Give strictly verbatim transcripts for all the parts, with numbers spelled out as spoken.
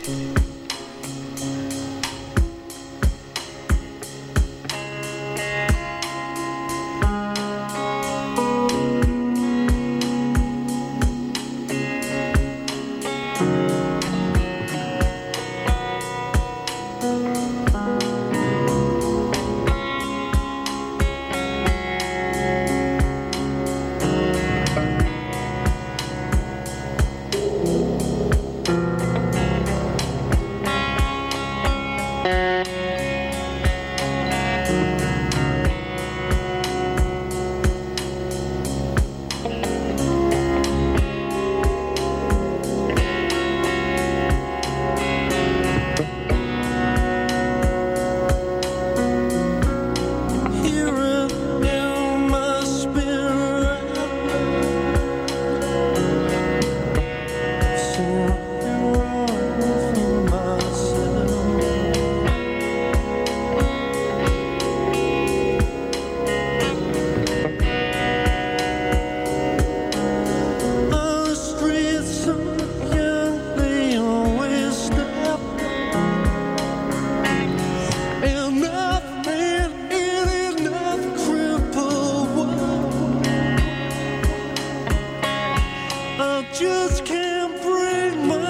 just can't bring my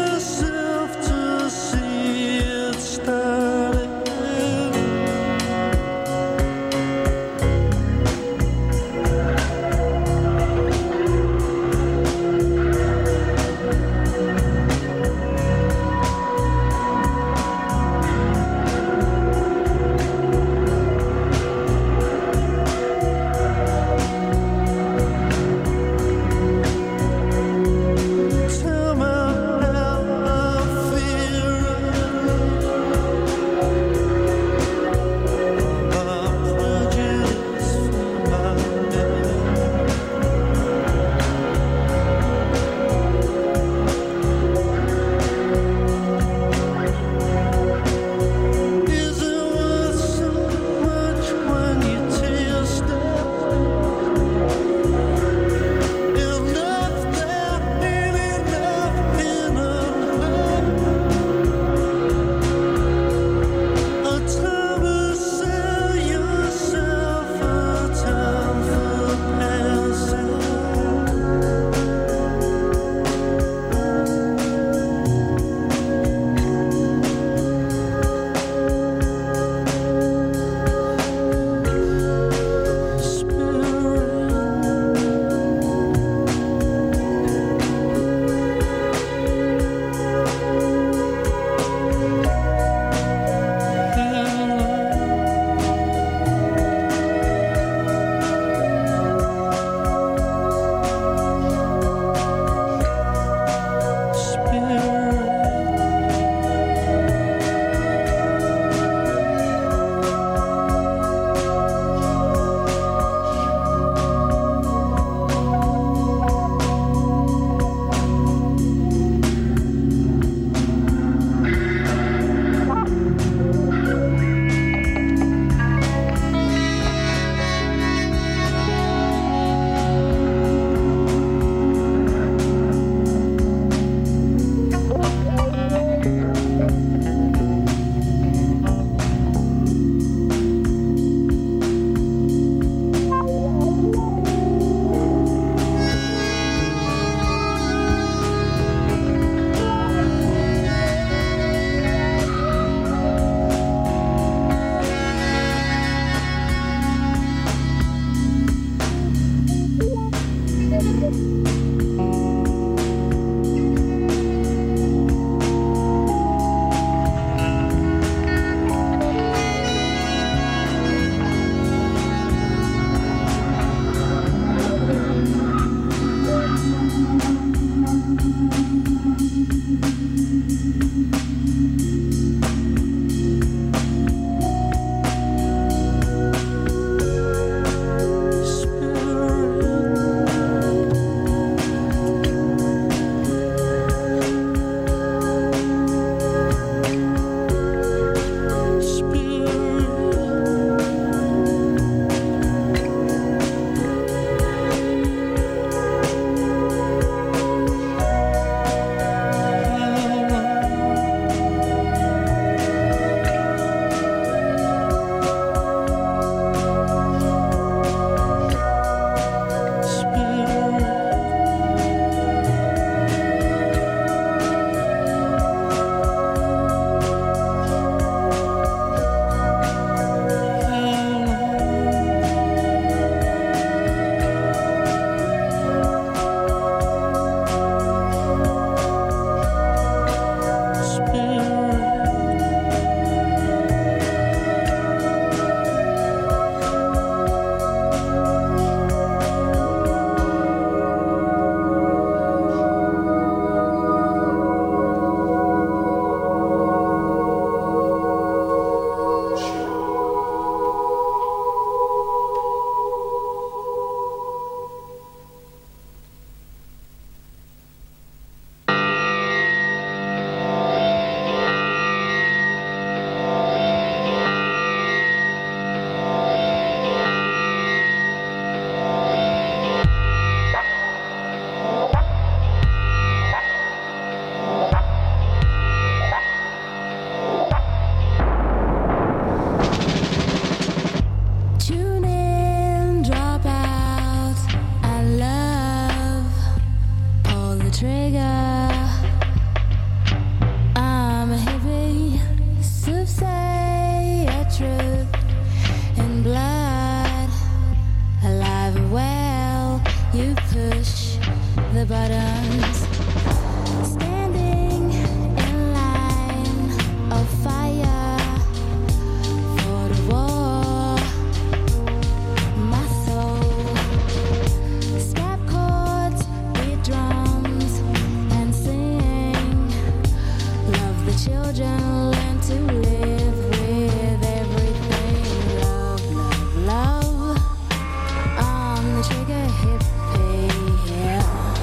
Children learn to live with everything. Love, love, love. I'm the trigger hippie, yeah.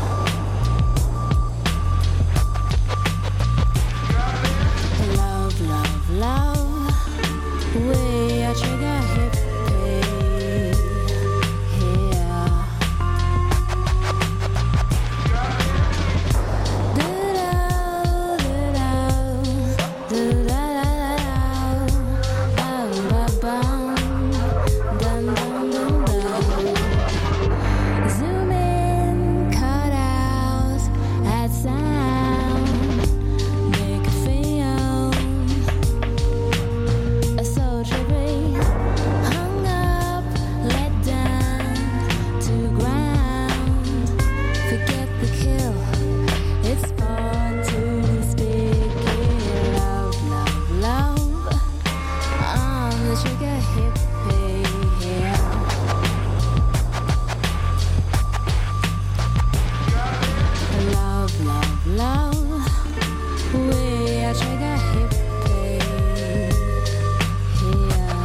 Love, love, love. We are trigger hippie, yeah. Zoom in, cut out, add sound, make a film. So trippy, hung up, let down to ground. Forget the kill, it's fun to speak it. Love, love, love. I'm the trigger hippie, yeah. Love, love, love. We are trigger hippie, yeah.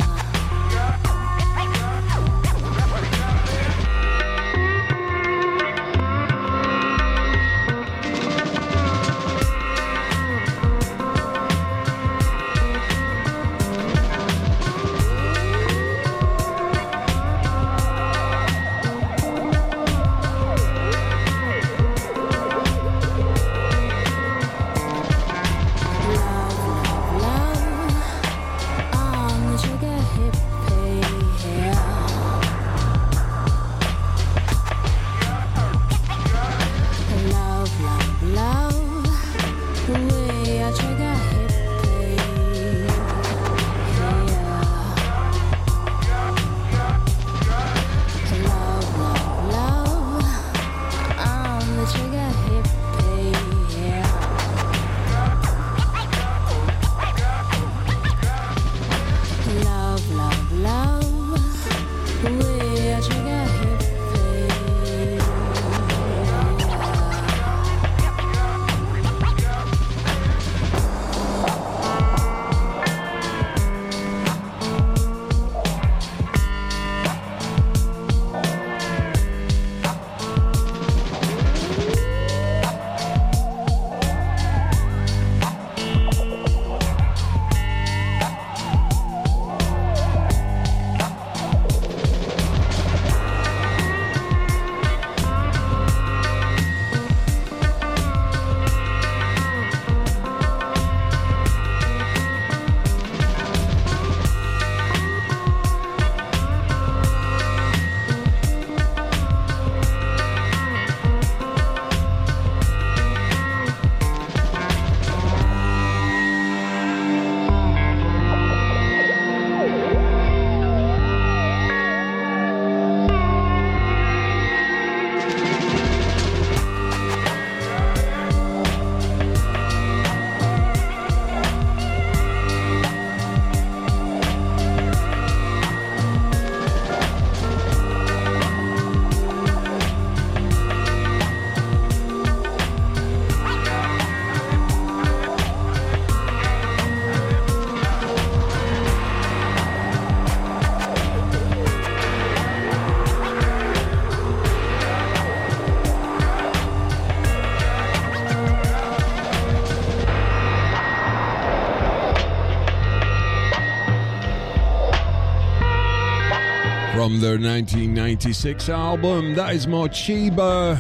From their nineteen ninety-six album, that is Mochiba.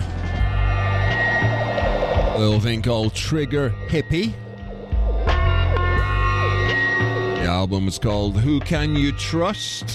A little thing called Trigger Hippie. The album is called Who Can You Trust?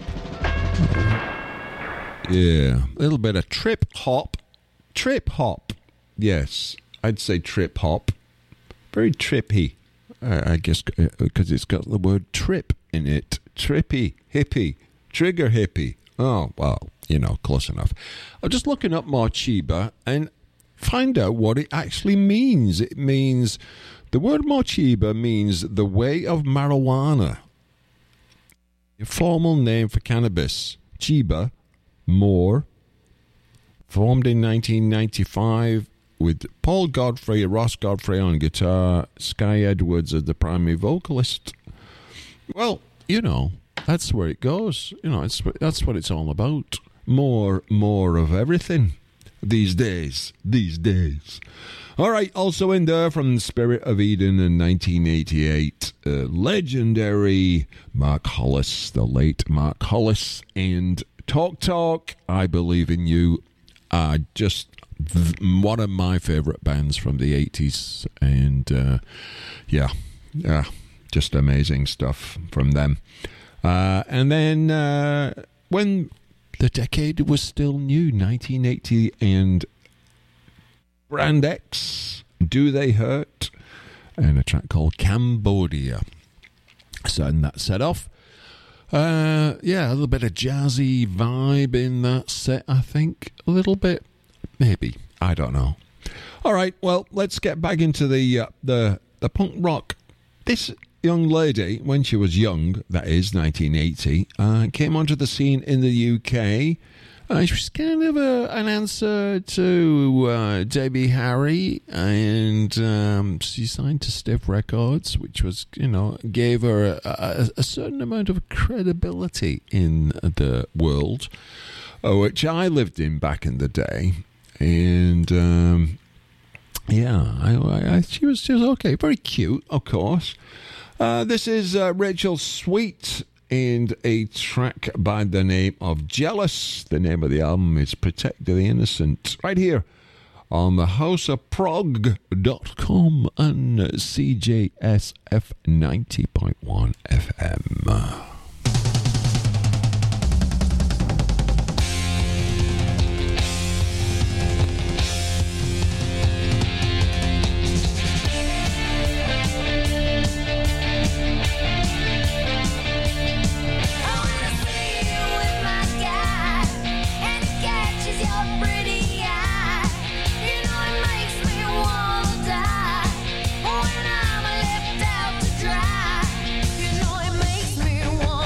Yeah, a little bit of trip hop. Trip hop. Yes, I'd say trip hop. Very trippy. I, I guess because it's got the word trip in it. Trippy, hippie. Trigger hippie. Oh, well, you know, close enough. I'm just looking up Mochiba and find out what it actually means. It means, the word Mochiba means the way of marijuana. A formal name for cannabis. Chiba, more. Formed in nineteen ninety-five with Paul Godfrey, Ross Godfrey on guitar, Sky Edwards as the primary vocalist. Well, you know, that's where it goes. You know, it's that's what it's all about. More, more of everything these days. These days. All right, also in there from Spirit of Eden in nineteen eighty-eight, uh, legendary Mark Hollis, the late Mark Hollis, and Talk Talk, I Believe in You, are just th- one of my favourite bands from the eighties, and uh, yeah, yeah, just amazing stuff from them. Uh, and then uh, when the decade was still new, nineteen eighty, and Brand X, Do They Hurt, and a track called Cambodia. So, and that set off. Uh, yeah, a little bit of jazzy vibe in that set, I think. A little bit, maybe. I don't know. All right, well, let's get back into the uh, the the punk rock. This young lady, when she was young, that is nineteen eighty, uh, came onto the scene in the U K. Uh, she was kind of a, an answer to uh, Debbie Harry, and um, she signed to Stiff Records, which was, you know, gave her a, a, a certain amount of credibility in the world, uh, which I lived in back in the day. And um, yeah, I, I, I, she was she was okay, very cute, of course. Uh, this is uh, Rachel Sweet and a track by the name of Jealous. The name of the album is Protect the Innocent. Right here on the house of prog dot com and C J S F ninety point one F M. When I'm left out to dry, you know it makes me want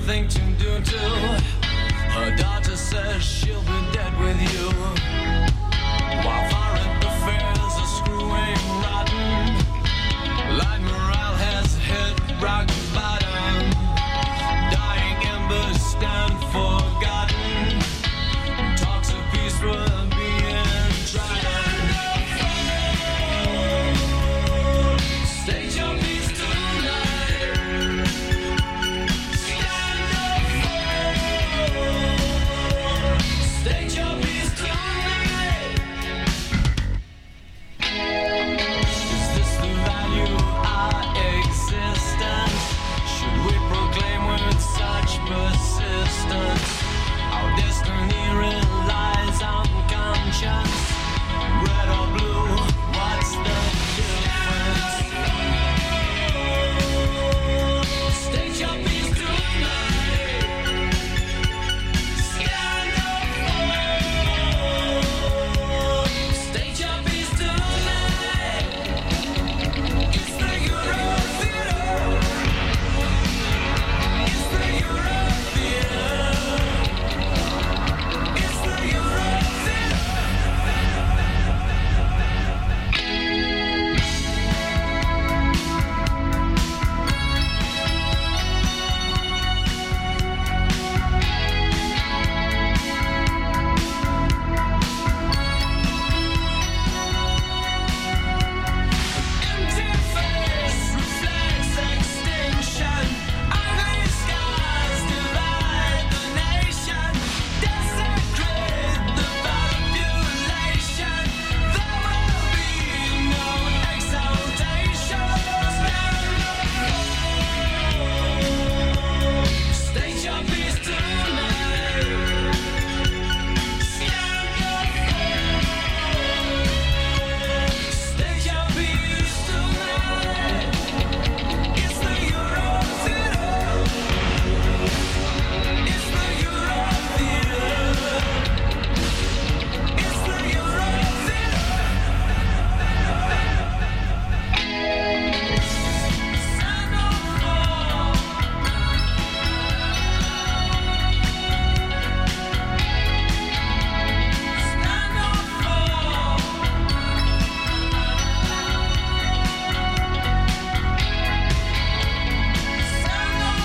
nothing to do till her daughter says she'll be dead with you. While foreign affairs are screwing rotten, light morale has hit rock bottom. Dying embers stand forgotten. Talks of peace were being tried. State your peace tonight. Stand up for. State your peace tonight. Is this the value of our existence? Should we proclaim with such persistence? Our destiny relies on conscience. Red or blue, what's the difference? State your peace tonight. Stand up for. State your peace tonight. It's the Euro Theater. It's the Euro Theater. It's the Euro Theater. Empty face reflects extinction. Ugly skies divide the nation. Desecrate the population. There will be no exaltation. State your peace tonight. Stand up. State your peace tonight. It's the Euro Theater. It's the Euro Theater. It's the Euro Theater. Stand up for. Stand up for. Stand up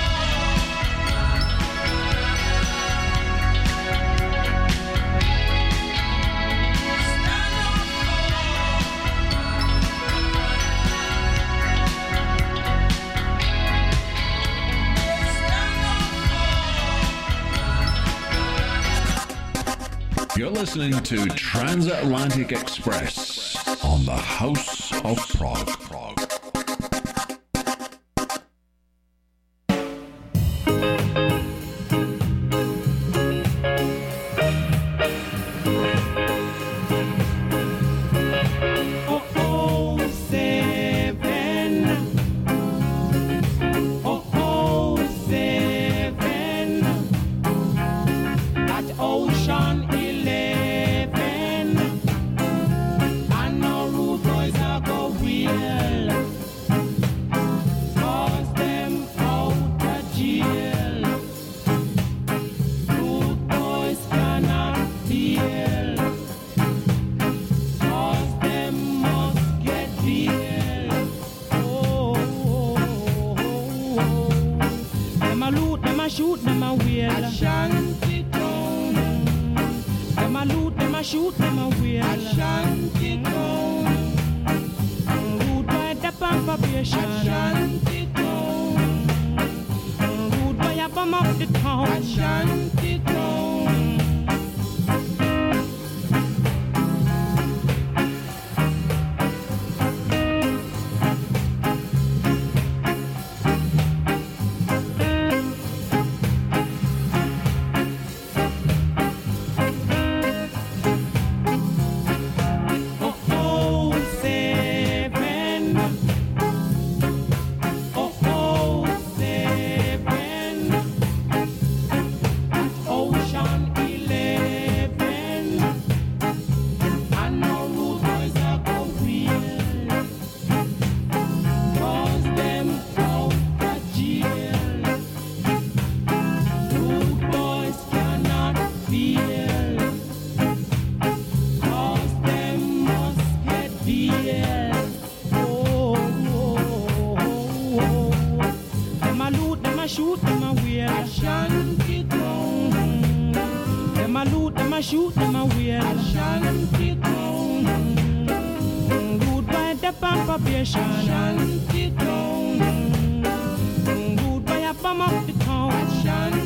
You're listening to Transatlantic Express on the House of Prague. Prague. Oh, oh, seven. Oh, oh, seven. At Ocean Eleven. I know rude boys are go real. Cause them out of jail. Rude boys cannot deal. Cause them must get bail. Oh, oh, oh, oh. Them a loot, them a shoot, them a wheel. Ashanti town. Them a loot, them a shoot, them a wheel. Ashanti town. Rude boy the probation. Ashanti town. Rude boy a bum up the town. Ashanti town. Oh, oh, seven. Oh, oh, seven. At Ocean shoot, them a wheel. Ashanti town. Them a loot, them a shoot, them a wheel. Ashanti town. Good by the probation. Ashanti town. Good by a bomb up the town. Ashanti